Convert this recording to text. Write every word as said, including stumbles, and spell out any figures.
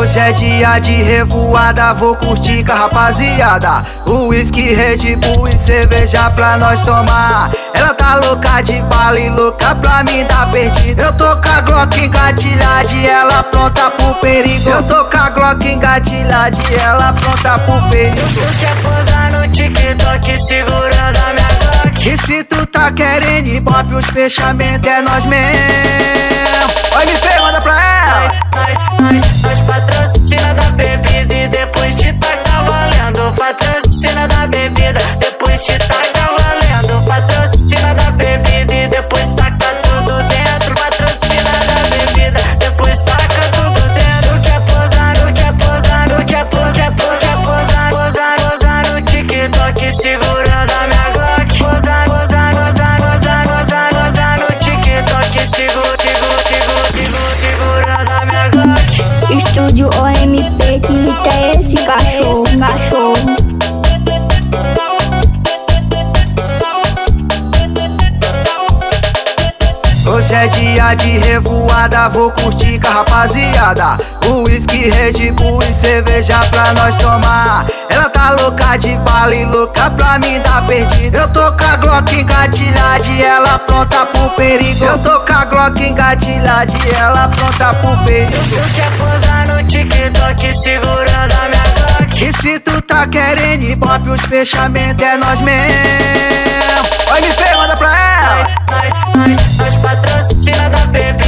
Hoje é dia de revoada, vou curtir com a rapaziada. Whisky, Red Bull e cerveja pra nós tomar. Ela tá louca de bala e louca pra mim dar perdida. Eu tô com a Glock engatilhada e ela pronta pro perigo. Eu tô com a Glock engatilhada e ela pronta pro perigo. Tu quer posar no TikTok segurando a minha Glock? E se tu tá querendo ibope, os fechamentos é nós mesmo. Oi, me vem, manda pra ela. Nós, nós, nós, nós patrocina da bebida e depois te taca valendo. Patrocina da bebida, depois te taca valendo. Patrocina da bebida e depois taca tudo dentro. Patrocina da bebida, depois taca tudo dentro. Tu quer posar, tu quer posar, tu quer posar, posar, posar, posar, posar no TikTok segurando a minha Glock. Posar, posar, posar, posar, posar, posar no TikTok segura, segura, segura, segura, segurando a minha Glock. Estúdio O M P, que hit é esse cachorro, cachorro. Hoje é dia de revoada, vou curtir com a rapaziada. Whisky, Red Bull e cerveja pra nós tomar. Ela tá louca de bala e louca pra mim dar perdida. Eu tô com a Glock engatilhada e ela pronta pro perigo. Eu tô com a Glock engatilhada e ela pronta pro perigo. Tu quer posar no TikTok segurando a minha Glock? E se tu tá querendo ibope, os fechamentos é nós mesmo. Oi, me vem, manda pra ela. Nós, nós, nós, nós patrocina da bebida